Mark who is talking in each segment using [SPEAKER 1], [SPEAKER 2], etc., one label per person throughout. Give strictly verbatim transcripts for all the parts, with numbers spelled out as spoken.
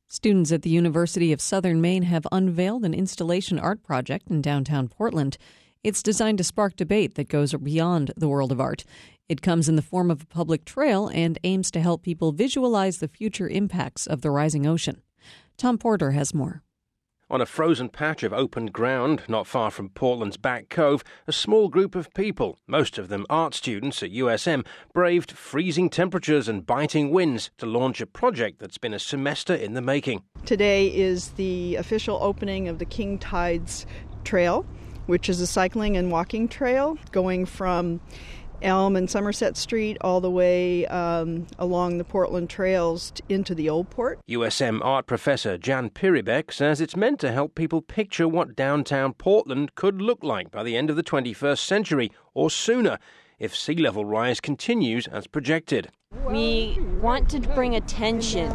[SPEAKER 1] Students at the University of Southern Maine have unveiled an installation art project in downtown Portland. It's designed to spark debate that goes beyond the world of art. It comes in the form of a public trail and aims to help people visualize the future impacts of the rising ocean. Tom Porter has more.
[SPEAKER 2] On a frozen patch of open ground not far from Portland's Back Cove, a small group of people, most of them art students at U S M, braved freezing temperatures and biting winds to launch a project that's been a semester in the making.
[SPEAKER 3] Today is the official opening of the King Tides Trail, which is a cycling and walking trail going from Elm and Somerset Street all the way um, along the Portland trails into the Old Port.
[SPEAKER 2] U S M art professor Jan Piribek says it's meant to help people picture what downtown Portland could look like by the end of the twenty-first century or sooner if sea level rise continues as projected.
[SPEAKER 4] We want to bring attention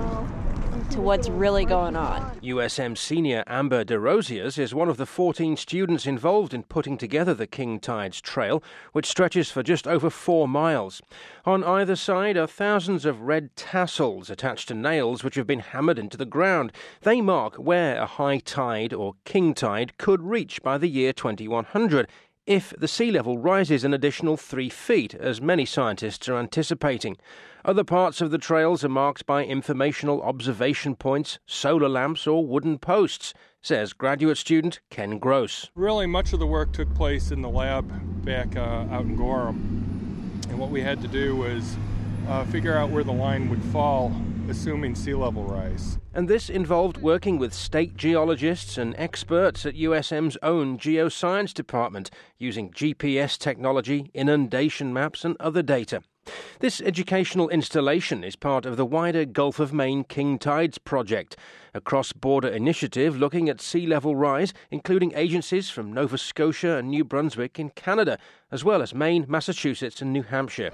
[SPEAKER 4] to what's really going on.
[SPEAKER 2] U S M senior Amber DeRosiers is one of the fourteen students involved in putting together the King Tides Trail, which stretches for just over four miles. On either side are thousands of red tassels attached to nails which have been hammered into the ground. They mark where a high tide or king tide could reach by the year twenty-one hundred. If the sea level rises an additional three feet, as many scientists are anticipating. Other parts of the trails are marked by informational observation points, solar lamps or wooden posts, says graduate student Ken Gross.
[SPEAKER 5] Really, much of the work took place in the lab back uh, out in Gorham. And what we had to do was uh, figure out where the line would fall, assuming sea level rise.
[SPEAKER 2] And this involved working with state geologists and experts at U S M's own geoscience department, using G P S technology, inundation maps and other data. This educational installation is part of the wider Gulf of Maine King Tides project, a cross-border initiative looking at sea level rise, including agencies from Nova Scotia and New Brunswick in Canada, as well as Maine, Massachusetts and New Hampshire.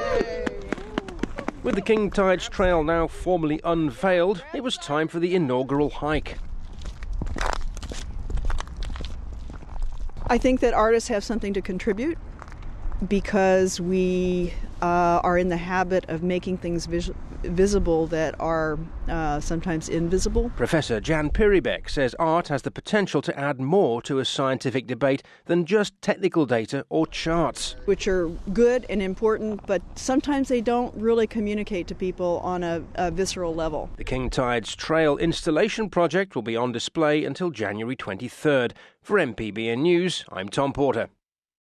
[SPEAKER 2] With the King Tides Trail now formally unveiled, it was time for the inaugural hike.
[SPEAKER 3] I think that artists have something to contribute because we uh, are in the habit of making things vis- visible that are uh, sometimes invisible.
[SPEAKER 2] Professor Jan Piribek says art has the potential to add more to a scientific debate than just technical data or charts.
[SPEAKER 3] Which are good and important, but sometimes they don't really communicate to people on a, a visceral level.
[SPEAKER 2] The King Tides Trail installation project will be on display until January twenty-third. For M P B N News, I'm Tom Porter.